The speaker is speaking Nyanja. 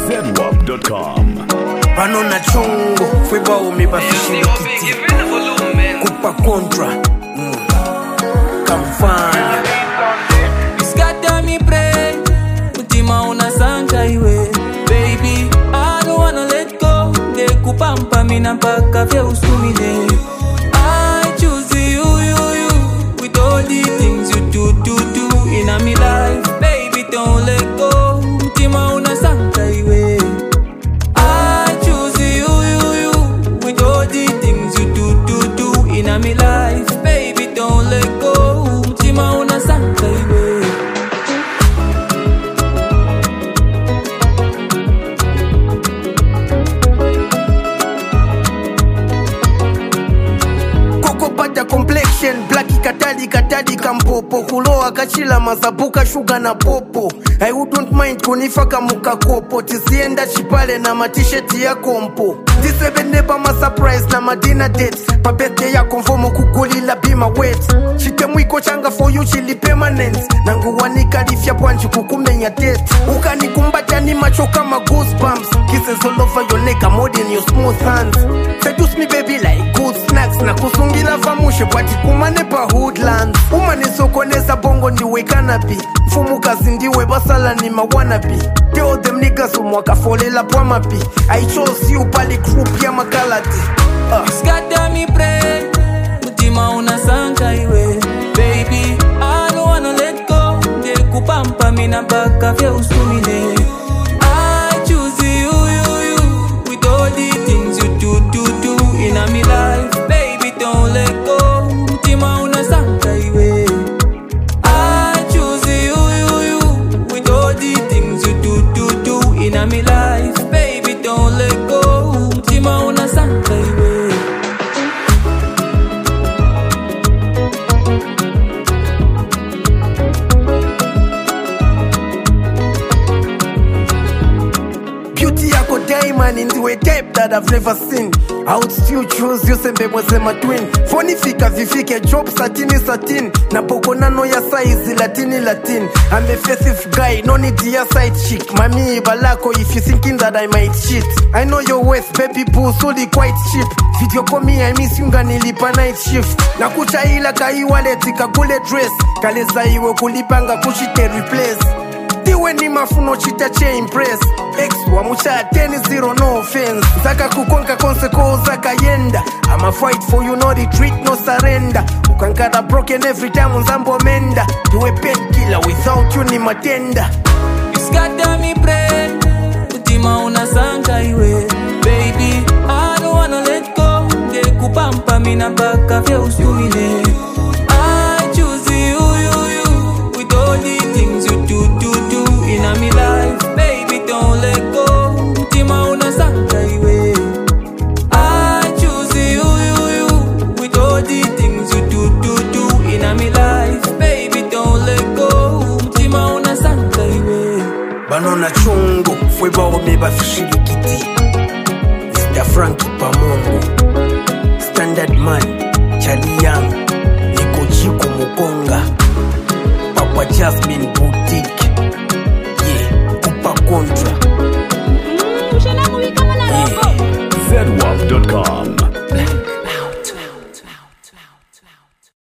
zedwap.com. Pano na chungo fweba umebafishirikiti kupa kontra kamfana Scatter me pray Mutima unasanta iwe Baby, I don't wanna let go De kupampa mina mpaka vya usumile I choose you With all the things you do in my life Baby, don't let go Mutima unasanta iwe I choose you With all the things you do in my life Baby, don't let go Mutima unasanta iwe complexion black katadi kampopo kuloa kachila mazabuka shuga na popo I wouldn't mind kunifaka muka kopo tisienda chipale na matisheti ya kompo disebeneba ma surprise na madina dates pa birthday ya konfomo kukulila bima wet chite mwiko changa for you chili permanent nanguwanika lifya pwanji kukumenya date ukanikumbatia ni macho kama goosebumps kisses all over your neck I'm holding your smooth hands seduce me baby like good snacks na kusungila vamushe pati kumane pa hoodlands umanisokoneza bongo ndiwe kanabi mfumukazi ndiwe basala ni mawanabi tell them niggas umwakafolela pwamapi I chose you pali group ya makalati Scatter me pray Mutima unasanta iwe Baby, I don't wanna let go De kupampa mina mpaka vya usumile I choose you With all the things you do in my life Baby, don't let go Mutima unasanta iwe I choose you With all the things you do in my life Baby, don't let go Mutima unasanta iwe Beauty yako diamond into a type that I've never seen. I would still choose you sembe mweze my twin. Phone fika vifike job satin na poko nano ya size latin. I'm a festive guy, no need ya side chick. Mami balako if you thinking that I might cheat. I know your waist baby boo solely quite cheap. Video call me I miss you nganilipa night shift. Na kucha ila kai wallet ikagule dress. Kaleza iwe kulipanga kushite replace. Diwe ni mafuno chita che impress Ex wa mucha 10-0 no offense Zaka kukonka konseko zaka yenda I'ma fight for you no retreat no surrender Ukankada broken every time unzambo menda Diwe painkiller without you ni matenda Scatter me pray Mutima unasanta iwe Baby, I don't wanna let go De kupampa mina mpaka vya usumile I choose you With all the things you do in my life Baby, don't let go Mutima unasanta iwe I choose you With all the things you do in my life Baby, don't let go Mutima unasanta iwe Bano na chungo fweba umebafishirikiti Mr. Frankie Pamongo Standard man Charlie Young Niko Chiku Mukonga